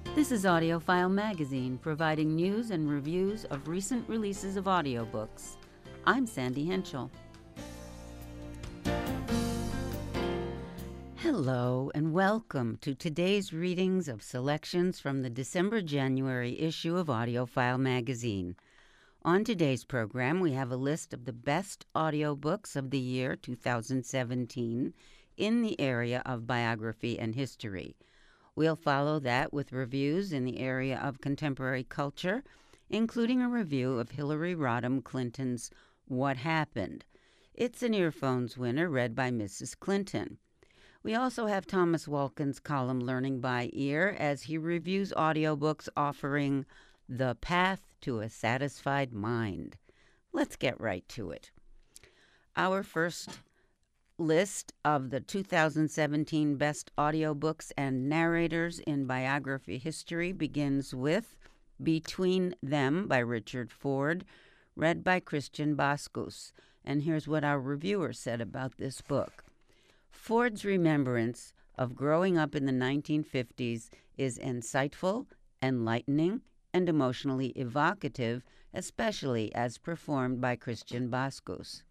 This is AudioFile Magazine, providing news and reviews of recent releases of audiobooks. I'm Sandy Henschel. Hello and welcome to today's readings of selections from the December-January issue of AudioFile Magazine. On today's program, we have a list of the best audiobooks of the year 2017 in the area of biography and history. We'll follow that with reviews in the area of contemporary culture, including a review of Hillary Rodham Clinton's What Happened. It's an Earphones winner read by Mrs. Clinton. We also have Thomas Walken's column Learning by Ear as he reviews audiobooks offering The Path to a Satisfied Mind. Let's get right to it. Our first list of the 2017 best audiobooks and narrators in biography history begins with Between Them by Richard Ford, read by Christian Bascus. And here's what our reviewer said about this book. Ford's remembrance of growing up in the 1950s is insightful, enlightening, and emotionally evocative, especially as performed by Christian Bascus.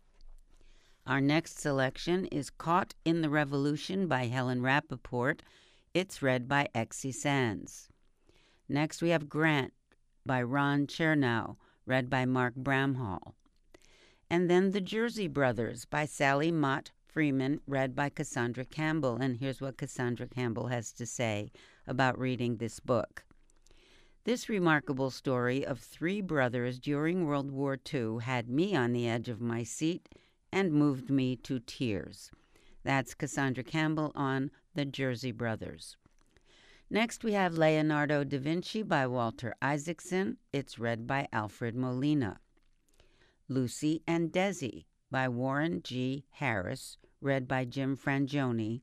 Our next selection is Caught in the Revolution by Helen Rappaport. It's read by Exie Sands. Next we have Grant by Ron Chernow, read by Mark Bramhall. And then The Jersey Brothers by Sally Mott Freeman, read by Cassandra Campbell. And here's what Cassandra Campbell has to say about reading this book. This remarkable story of three brothers during World War II had me on the edge of my seat and moved me to tears. That's Cassandra Campbell on The Jersey Brothers. Next we have Leonardo da Vinci by Walter Isaacson. It's read by Alfred Molina. Lucy and Desi by Warren G. Harris, read by Jim Frangioni.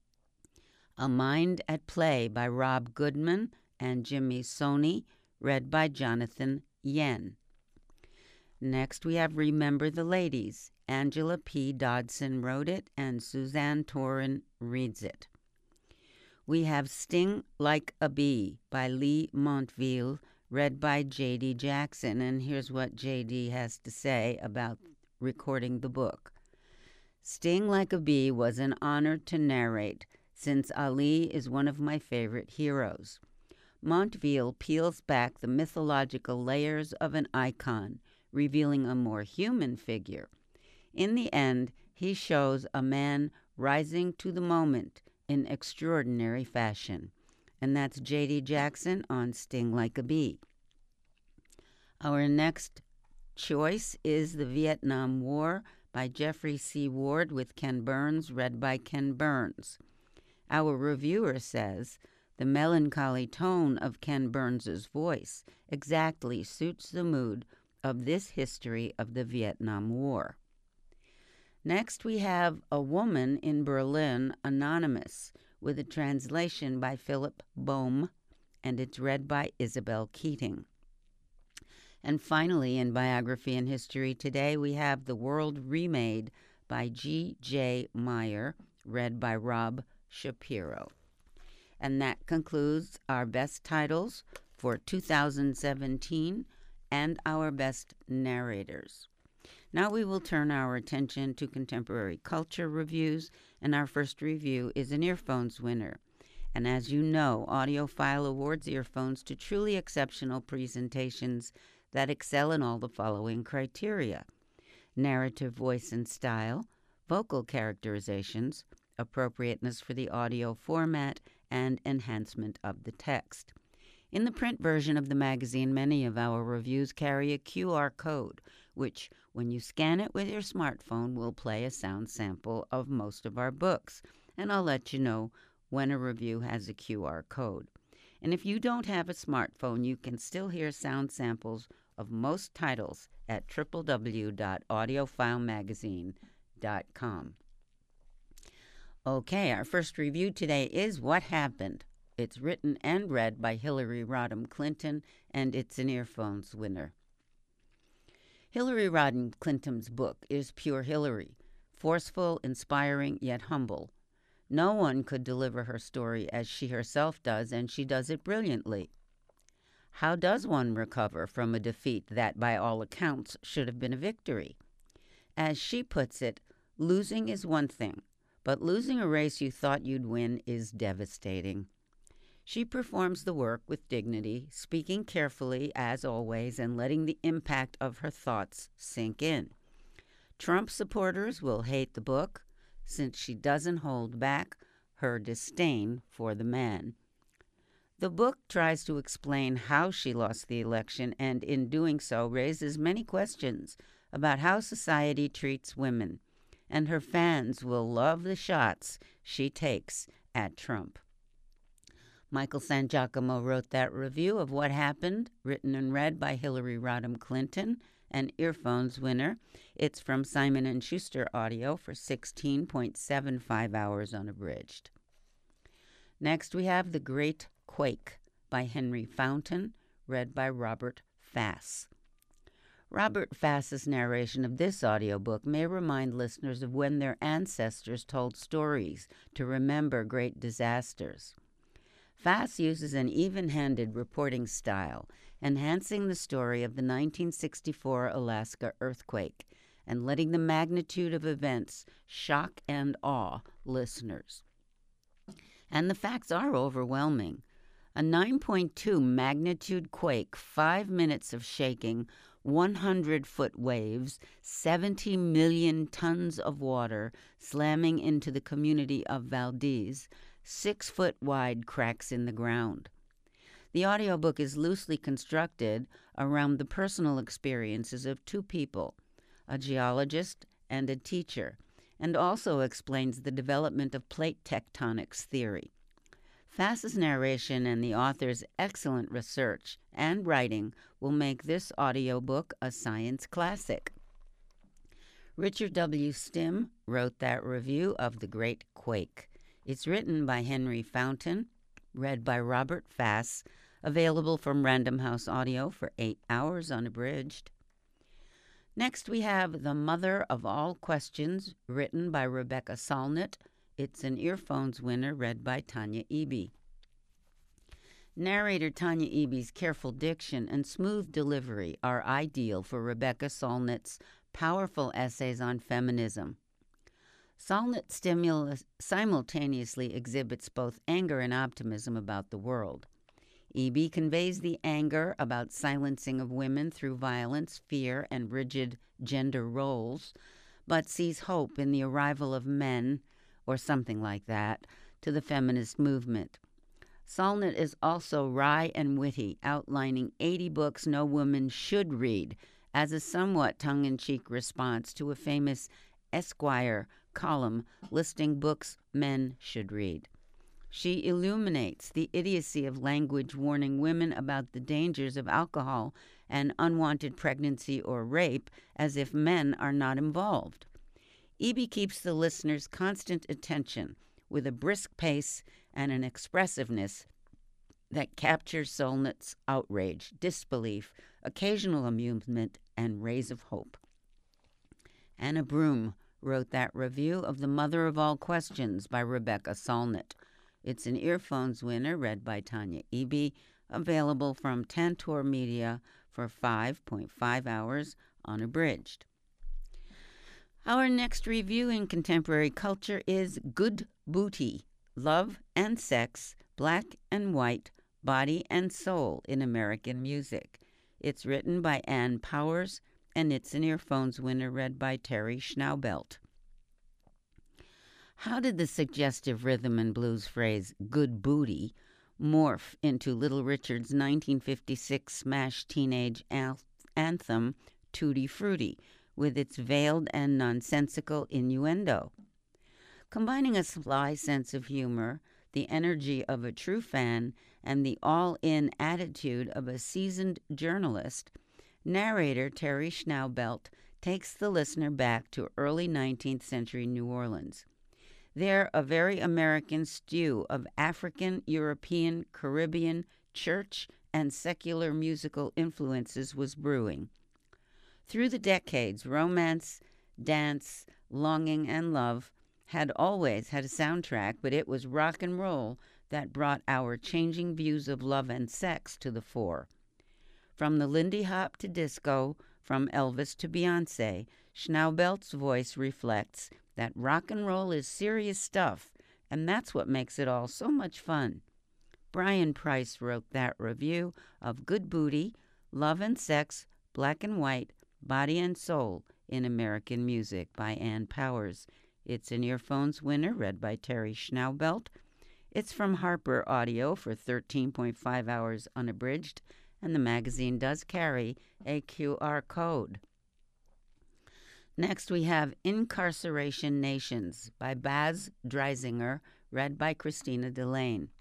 A Mind at Play by Rob Goodman and Jimmy Soni, read by Jonathan Yen. Next we have Remember the Ladies. Angela P. Dodson wrote it and Suzanne Torin reads it. We have Sting Like a Bee by Lee Montville, read by J.D. Jackson. And here's what J.D. has to say about recording the book. Sting Like a Bee was an honor to narrate, since Ali is one of my favorite heroes. Montville peels back the mythological layers of an icon, revealing a more human figure. In the end, he shows a man rising to the moment in extraordinary fashion. And that's J.D. Jackson on Sting Like a Bee. Our next choice is The Vietnam War by Jeffrey C. Ward with Ken Burns, read by Ken Burns. Our reviewer says, the melancholy tone of Ken Burns's voice exactly suits the mood of this history of the Vietnam War. Next, we have A Woman in Berlin, Anonymous, with a translation by Philip Boehm, and it's read by Isabel Keating. And finally, in biography and history today, we have The World Remade by G.J. Meyer, read by Rob Shapiro. And that concludes our best titles for 2017 and our best narrators. Now we will turn our attention to contemporary culture reviews, and our first review is an Earphones winner. And as you know, AudioFile awards earphones to truly exceptional presentations that excel in all the following criteria: narrative voice and style, vocal characterizations, appropriateness for the audio format, and enhancement of the text. In the print version of the magazine, many of our reviews carry a QR code, which, when you scan it with your smartphone, will play a sound sample of most of our books. And I'll let you know when a review has a QR code. And if you don't have a smartphone, you can still hear sound samples of most titles at www.audiofilemagazine.com. Okay, our first review today is What Happened. It's written and read by Hillary Rodham Clinton, and it's an Earphones winner. Hillary Rodham Clinton's book is pure Hillary, forceful, inspiring, yet humble. No one could deliver her story as she herself does, and she does it brilliantly. How does one recover from a defeat that, by all accounts, should have been a victory? As she puts it, losing is one thing, but losing a race you thought you'd win is devastating. She performs the work with dignity, speaking carefully, as always, and letting the impact of her thoughts sink in. Trump supporters will hate the book, since she doesn't hold back her disdain for the man. The book tries to explain how she lost the election, and in doing so raises many questions about how society treats women, and her fans will love the shots she takes at Trump. Michael Sangiacomo wrote that review of What Happened, written and read by Hillary Rodham Clinton, an Earphones winner. It's from Simon & Schuster Audio for 16.75 hours unabridged. Next, we have The Great Quake by Henry Fountain, read by Robert Fass. Robert Fass's narration of this audiobook may remind listeners of when their ancestors told stories to remember great disasters. Fass uses an even-handed reporting style, enhancing the story of the 1964 Alaska earthquake and letting the magnitude of events shock and awe listeners. And the facts are overwhelming. A 9.2 magnitude quake, 5 minutes of shaking, 100-foot waves, 70 million tons of water slamming into the community of Valdez, 6-foot-wide cracks in the ground. The audiobook is loosely constructed around the personal experiences of two people, a geologist and a teacher, and also explains the development of plate tectonics theory. Fass's narration and the author's excellent research and writing will make this audiobook a science classic. Richard W. Stim wrote that review of The Great Quake. It's written by Henry Fountain, read by Robert Fass, available from Random House Audio for 8 hours unabridged. Next, we have The Mother of All Questions, written by Rebecca Solnit. It's an Earphones winner, read by Tanya Eby. Narrator Tanya Eby's careful diction and smooth delivery are ideal for Rebecca Solnit's powerful essays on feminism. Solnit simultaneously exhibits both anger and optimism about the world. Eby conveys the anger about silencing of women through violence, fear, and rigid gender roles, but sees hope in the arrival of men, or something like that, to the feminist movement. Solnit is also wry and witty, outlining 80 books no woman should read as a somewhat tongue-in-cheek response to a famous Esquire column listing books men should read. She illuminates the idiocy of language warning women about the dangers of alcohol and unwanted pregnancy or rape as if men are not involved. Eby keeps the listener's constant attention with a brisk pace and an expressiveness that captures Solnit's outrage, disbelief, occasional amusement, and rays of hope. Anna Broom wrote that review of The Mother of All Questions by Rebecca Solnit. It's an Earphones winner, read by Tanya Eby, available from Tantor Media for 5.5 hours unabridged. Our next review in contemporary culture is Good Booty, Love and Sex, Black and White, Body and Soul in American Music. It's written by Ann Powers, and it's an Earphones winner, read by Terry Schnaubelt. How did the suggestive rhythm and blues phrase, good booty, morph into Little Richard's 1956 smash teenage anthem, Tutti Frutti, with its veiled and nonsensical innuendo? Combining a sly sense of humor, the energy of a true fan, and the all-in attitude of a seasoned journalist, narrator Terry Schnaubelt takes the listener back to early 19th century New Orleans. There, a very American stew of African, European, Caribbean, church, and secular musical influences was brewing. Through the decades, romance, dance, longing, and love had always had a soundtrack, but it was rock and roll that brought our changing views of love and sex to the fore. From the Lindy Hop to disco, from Elvis to Beyonce, Schnaubelt's voice reflects that rock and roll is serious stuff, and that's what makes it all so much fun. Brian Price wrote that review of Good Booty, Love and Sex, Black and White, Body and Soul in American Music by Ann Powers. It's an Earphones winner read by Terry Schnaubelt. It's from Harper Audio for 13.5 hours unabridged, and the magazine does carry a QR code. Next, we have Incarceration Nations by Baz Dreisinger, read by Christina Delane.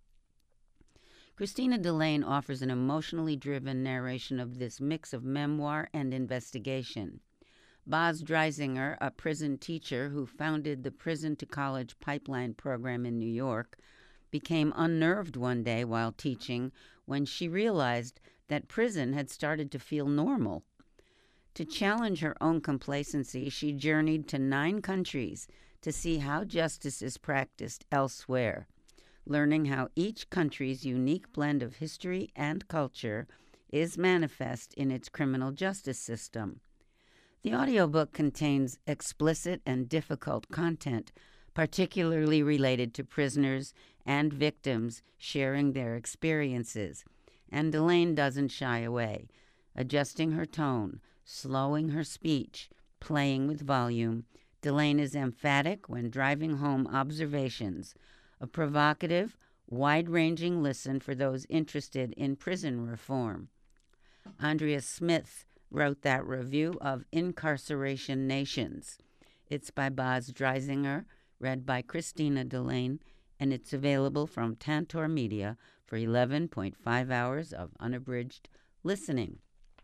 Christina Delane offers an emotionally driven narration of this mix of memoir and investigation. Baz Dreisinger, a prison teacher who founded the Prison to College Pipeline program in New York, became unnerved one day while teaching when she realized that prison had started to feel normal. To challenge her own complacency, she journeyed to 9 countries to see how justice is practiced elsewhere, learning how each country's unique blend of history and culture is manifest in its criminal justice system. The audiobook contains explicit and difficult content, particularly related to prisoners and victims sharing their experiences, and Delane doesn't shy away, adjusting her tone, slowing her speech, playing with volume. Delane is emphatic when driving home observations, a provocative, wide-ranging listen for those interested in prison reform. Andrea Smith wrote that review of Incarceration Nations. It's by Baz Dreisinger, read by Christina Delane, and it's available from Tantor Media for 11.5 hours of unabridged listening.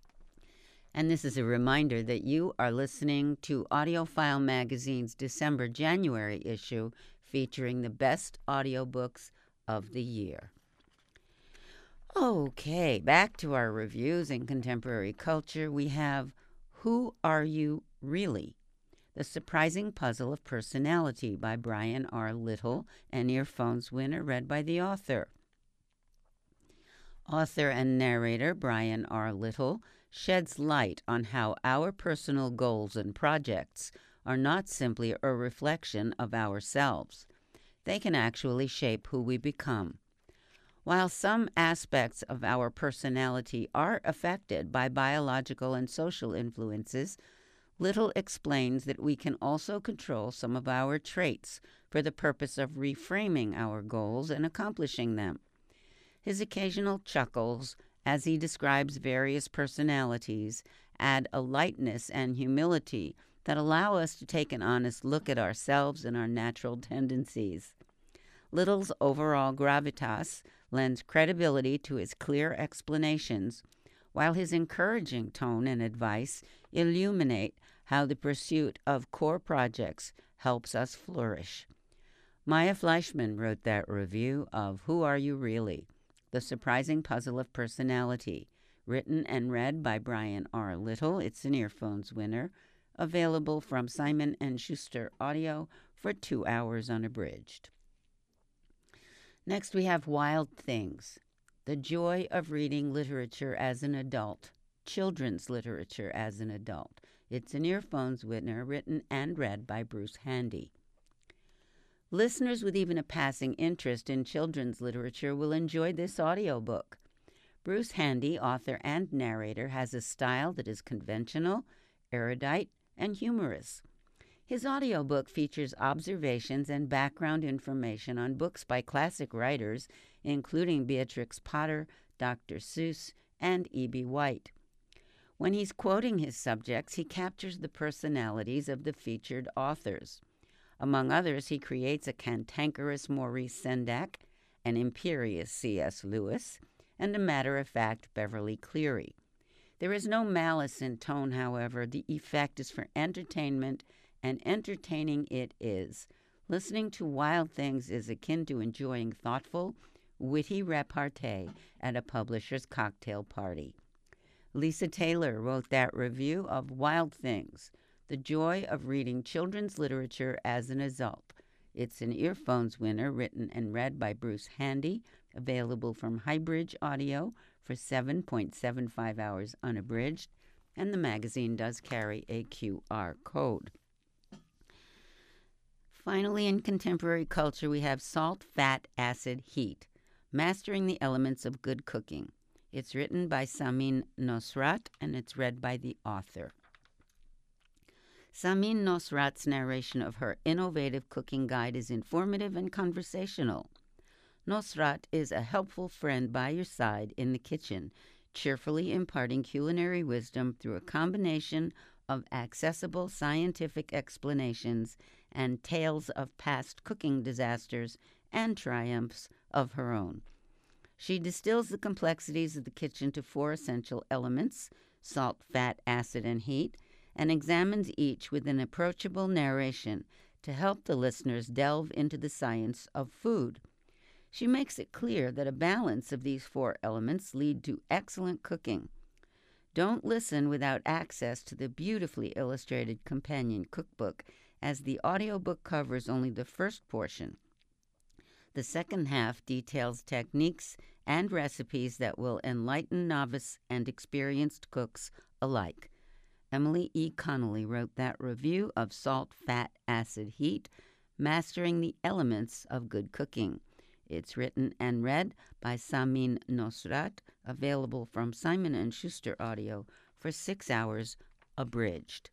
And this is a reminder that you are listening to AudioFile Magazine's December-January issue featuring the best audiobooks of the year. Okay, back to our reviews in contemporary culture. We have Who Are You Really? The Surprising Puzzle of Personality by Brian R. Little, an Earphones winner read by the author. Author and narrator Brian R. Little sheds light on how our personal goals and projects are not simply a reflection of ourselves. They can actually shape who we become. While some aspects of our personality are affected by biological and social influences, Little explains that we can also control some of our traits for the purpose of reframing our goals and accomplishing them. His occasional chuckles, as he describes various personalities, add a lightness and humility that allow us to take an honest look at ourselves and our natural tendencies. Little's overall gravitas lends credibility to his clear explanations, while his encouraging tone and advice illuminate how the pursuit of core projects helps us flourish. Maya Fleischman wrote that review of Who Are You Really? The Surprising Puzzle of Personality, written and read by Brian R. Little. It's an Earphones winner, available from Simon & Schuster Audio for 2 hours unabridged. Next, we have Wild Things, The Joy of Reading Literature as an Adult, Children's Literature as an Adult. It's an Earphones winner, written and read by Bruce Handy. Listeners with even a passing interest in children's literature will enjoy this audiobook. Bruce Handy, author and narrator, has a style that is conventional, erudite, and humorous. His audiobook features observations and background information on books by classic writers, including Beatrix Potter, Dr. Seuss, and E.B. White. When he's quoting his subjects, he captures the personalities of the featured authors. Among others, he creates a cantankerous Maurice Sendak, an imperious C.S. Lewis, and a matter-of-fact Beverly Cleary. There is no malice in tone, however. The effect is for entertainment, and entertaining it is. Listening to Wild Things is akin to enjoying thoughtful, witty repartee at a publisher's cocktail party. Lisa Taylor wrote that review of Wild Things, The Joy of Reading Children's Literature as an Adult. It's an Earphones winner, written and read by Bruce Handy, available from Highbridge Audio for 7.75 hours unabridged, and the magazine does carry a QR code. Finally, in contemporary culture, we have Salt, Fat, Acid, Heat, Mastering the Elements of Good Cooking. It's written by Samin Nosrat, and it's read by the author. Samin Nosrat's narration of her innovative cooking guide is informative and conversational. Nosrat is a helpful friend by your side in the kitchen, cheerfully imparting culinary wisdom through a combination of accessible scientific explanations and tales of past cooking disasters and triumphs of her own. She distills the complexities of the kitchen to 4 essential elements: salt, fat, acid, and heat, and examines each with an approachable narration to help the listeners delve into the science of food. She makes it clear that a balance of these 4 elements lead to excellent cooking. Don't listen without access to the beautifully illustrated companion cookbook, as the audiobook covers only the first portion. The second half details techniques and recipes that will enlighten novice and experienced cooks alike. Emily E. Connolly wrote that review of Salt, Fat, Acid, Heat, Mastering the Elements of Good Cooking. It's written and read by Samin Nosrat, available from Simon & Schuster Audio for 6 hours abridged.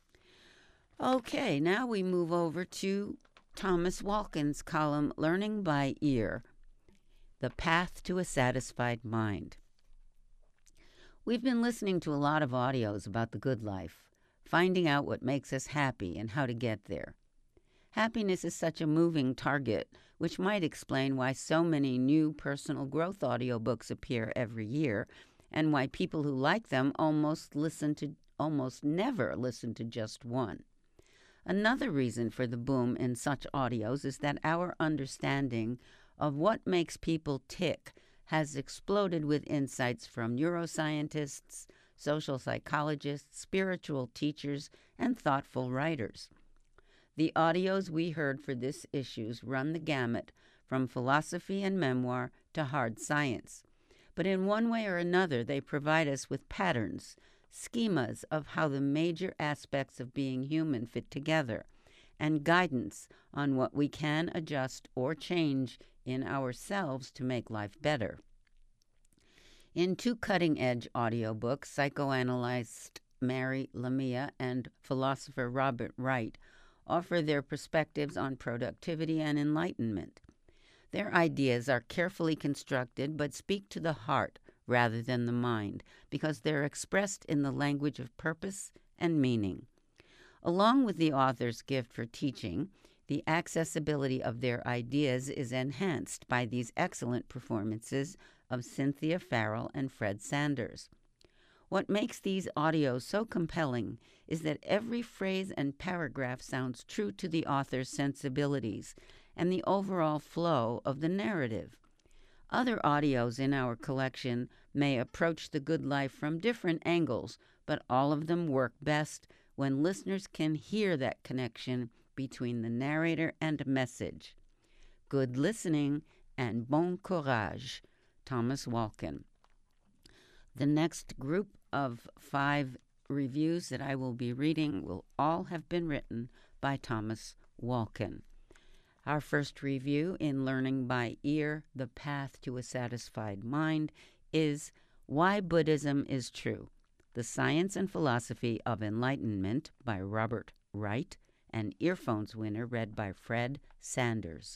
Okay, now we move over to Thomas Walken's column, Learning by Ear, The Path to a Satisfied Mind. We've been listening to a lot of audios about the good life, finding out what makes us happy and how to get there. Happiness is such a moving target, which might explain why so many new personal growth audiobooks appear every year, and why people who like them almost never listen to just one. Another reason for the boom in such audios is that our understanding of what makes people tick has exploded with insights from neuroscientists, social psychologists, spiritual teachers, and thoughtful writers. The audios we heard for this issues run the gamut from philosophy and memoir to hard science. But in one way or another, they provide us with patterns, schemas of how the major aspects of being human fit together, and guidance on what we can adjust or change in ourselves to make life better. In 2 cutting-edge audiobooks, psychoanalyst Mary Lamia and philosopher Robert Wright offer their perspectives on productivity and enlightenment. Their ideas are carefully constructed but speak to the heart rather than the mind, because they're expressed in the language of purpose and meaning. Along with the author's gift for teaching, the accessibility of their ideas is enhanced by these excellent performances of Cynthia Farrell and Fred Sanders. What makes these audios so compelling is that every phrase and paragraph sounds true to the author's sensibilities and the overall flow of the narrative. Other audios in our collection may approach the good life from different angles, but all of them work best when listeners can hear that connection between the narrator and message. Good listening and bon courage, Thomas Walken. The next group of 5 reviews that I will be reading will all have been written by Thomas Walken. Our first review in Learning by Ear, The Path to a Satisfied Mind, is Why Buddhism is True, The Science and Philosophy of Enlightenment by Robert Wright, an Earphones winner read by Fred Sanders.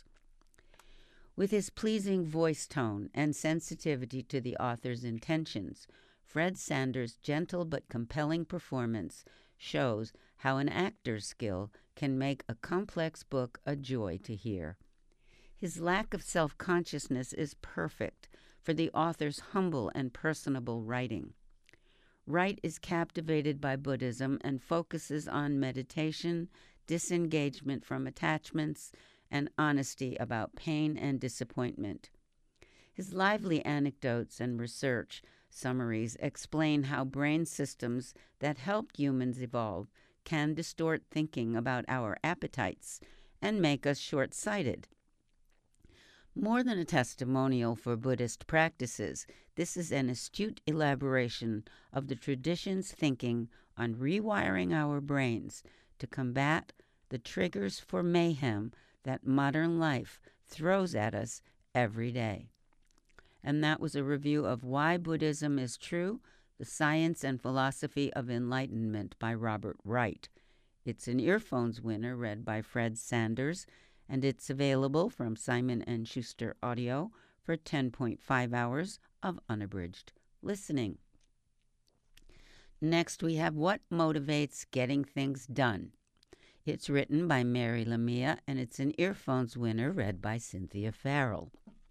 With his pleasing voice tone and sensitivity to the author's intentions, Fred Sanders' gentle but compelling performance shows how an actor's skill can make a complex book a joy to hear. His lack of self-consciousness is perfect for the author's humble and personable writing. Wright is captivated by Buddhism and focuses on meditation, disengagement from attachments, and honesty about pain and disappointment. His lively anecdotes and research summaries explain how brain systems that helped humans evolve can distort thinking about our appetites and make us short-sighted. More than a testimonial for Buddhist practices, this is an astute elaboration of the tradition's thinking on rewiring our brains to combat the triggers for mayhem that modern life throws at us every day. And that was a review of Why Buddhism is True, The Science and Philosophy of Enlightenment by Robert Wright. It's an Earphones winner read by Fred Sanders, and it's available from Simon & Schuster Audio for 10.5 hours of unabridged listening. Next, we have What Motivates Getting Things Done. It's written by Mary Lamia, and it's an Earphones winner read by Cynthia Farrell.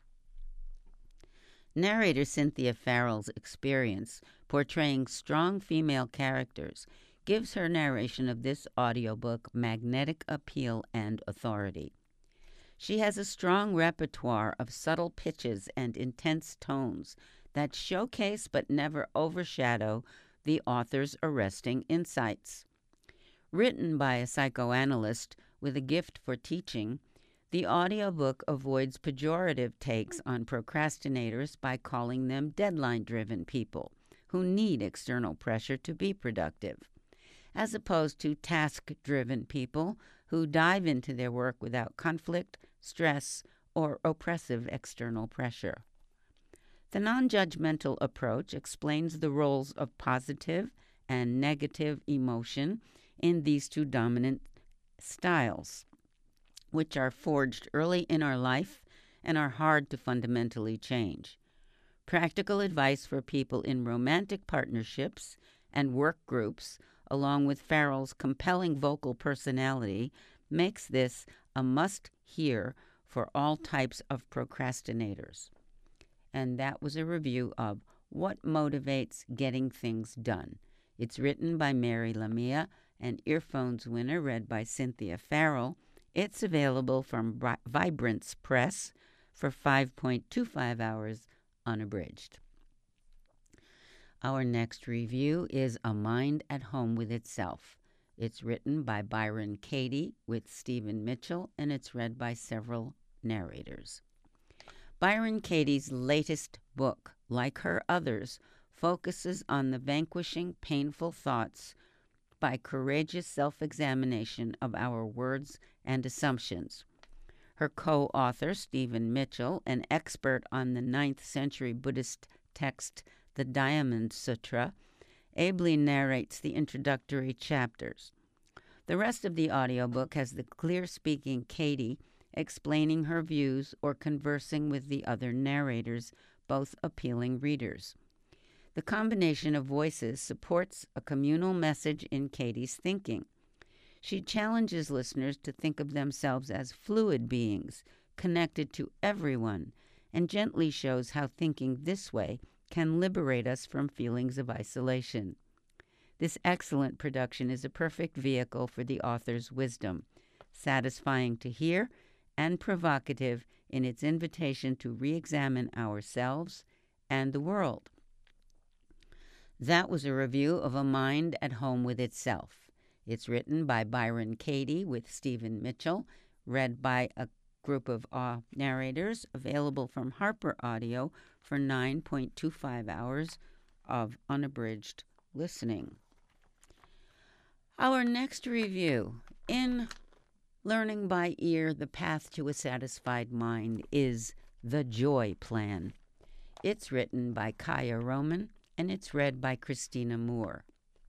Narrator Cynthia Farrell's experience portraying strong female characters gives her narration of this audiobook magnetic appeal and authority. She has a strong repertoire of subtle pitches and intense tones that showcase but never overshadow the author's arresting insights. Written by a psychoanalyst with a gift for teaching, the audiobook avoids pejorative takes on procrastinators by calling them deadline-driven people who need external pressure to be productive, as opposed to task-driven people who dive into their work without conflict, stress, or oppressive external pressure. The non-judgmental approach explains the roles of positive and negative emotion in these two dominant styles, which are forged early in our life and are hard to fundamentally change. Practical advice for people in romantic partnerships and work groups, along with Farrell's compelling vocal personality, makes this a must-hear for all types of procrastinators. And that was a review of What Motivates Getting Things Done. It's written by Mary Lamia, an Earphones winner read by Cynthia Farrell. It's available from Vibrance Press for 5.25 hours unabridged. Our next review is A Mind at Home with Itself. It's written by Byron Katie with Stephen Mitchell, and it's read by several narrators. Byron Katie's latest book, like her others, focuses on the vanquishing painful thoughts by courageous self-examination of our words and assumptions. Her co-author, Stephen Mitchell, an expert on the 9th century Buddhist text, the Diamond Sutra, ably narrates the introductory chapters. The rest of the audiobook has the clear-speaking Katie explaining her views or conversing with the other narrators, both appealing readers. The combination of voices supports a communal message in Katie's thinking. She challenges listeners to think of themselves as fluid beings, connected to everyone, and gently shows how thinking this way can liberate us from feelings of isolation. This excellent production is a perfect vehicle for the author's wisdom, satisfying to hear and provocative in its invitation to re-examine ourselves and the world. That was a review of A Mind at Home with Itself. It's written by Byron Katie with Stephen Mitchell, read by a group of narrators, available from Harper Audio for 9.25 hours of unabridged listening. Our next review in Learning by Ear, The Path to a Satisfied Mind is The Joy Plan. It's written by Kaya Roman, and it's read by Christina Moore.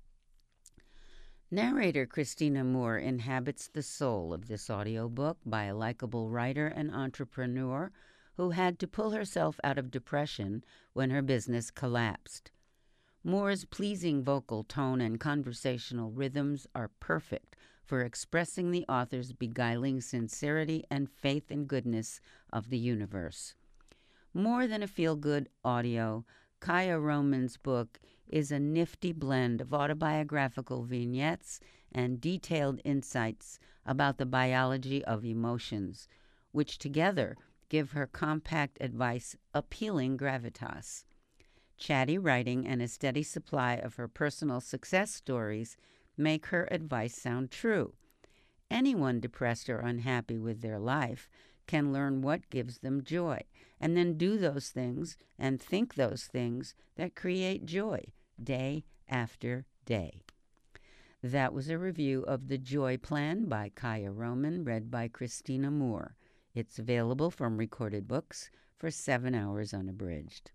Narrator Christina Moore inhabits the soul of this audiobook by a likable writer and entrepreneur who had to pull herself out of depression when her business collapsed. Moore's pleasing vocal tone and conversational rhythms are perfect for expressing the author's beguiling sincerity and faith in goodness of the universe. More than a feel-good audio, Kaya Roman's book is a nifty blend of autobiographical vignettes and detailed insights about the biology of emotions, which together give her compact advice appealing gravitas. Chatty writing and a steady supply of her personal success stories make her advice sound true. Anyone depressed or unhappy with their life can learn what gives them joy, and then do those things and think those things that create joy day after day. That was a review of The Joy Plan by Kaya Roman, read by Christina Moore. It's available from Recorded Books for 7 hours unabridged.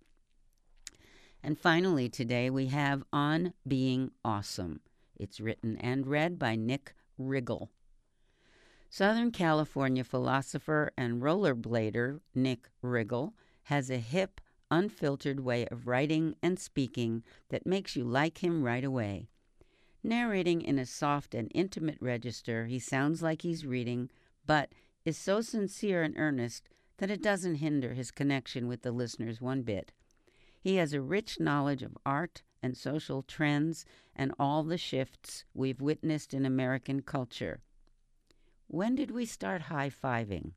And finally today we have On Being Awesome. It's written and read by Nick Riggle. Southern California philosopher and rollerblader Nick Riggle has a hip, unfiltered way of writing and speaking that makes you like him right away. Narrating in a soft and intimate register, he sounds like he's reading, but is so sincere and earnest that it doesn't hinder his connection with the listeners one bit. He has a rich knowledge of art and social trends and all the shifts we've witnessed in American culture. When did we start high-fiving?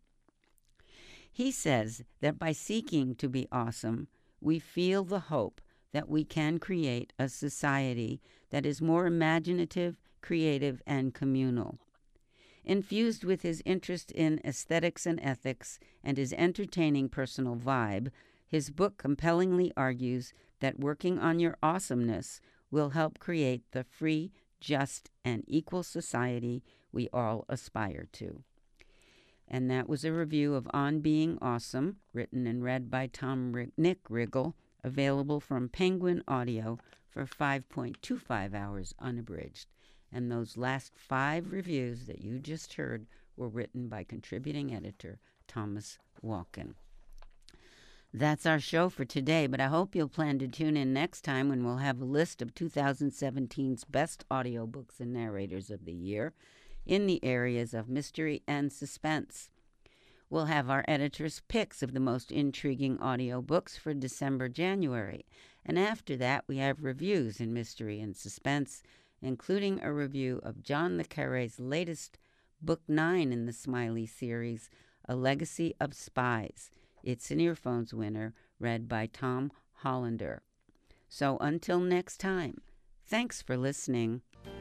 He says that by seeking to be awesome, we feel the hope that we can create a society that is more imaginative, creative, and communal. Infused with his interest in aesthetics and ethics and his entertaining personal vibe, his book compellingly argues that working on your awesomeness will help create the free, just, and equal society we all aspire to. And that was a review of On Being Awesome, written and read by Nick Riggle, available from Penguin Audio for 5.25 hours unabridged. And those last 5 reviews that you just heard were written by contributing editor Thomas Walken. That's our show for today, but I hope you'll plan to tune in next time when we'll have a list of 2017's best audiobooks and narrators of the year in the areas of mystery and suspense. We'll have our editor's picks of the most intriguing audiobooks for December-January, and after that we have reviews in mystery and suspense, including a review of John le Carré's latest book 9 in the Smiley series, A Legacy of Spies. It's an Earphones winner, read by Tom Hollander. So until next time, thanks for listening.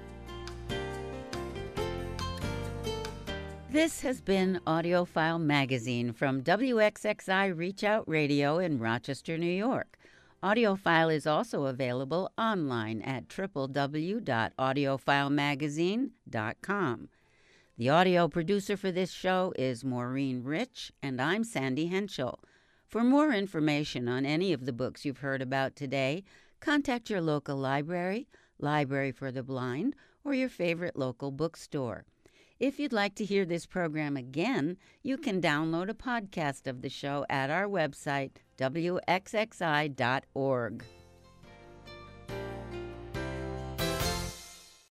This has been AudioFile Magazine from WXXI Reach Out Radio in Rochester, New York. AudioFile is also available online at www.audiofilemagazine.com. The audio producer for this show is Maureen Rich, and I'm Sandy Henschel. For more information on any of the books you've heard about today, contact your local library, Library for the Blind, or your favorite local bookstore. If you'd like to hear this program again, you can download a podcast of the show at our website, wxxi.org.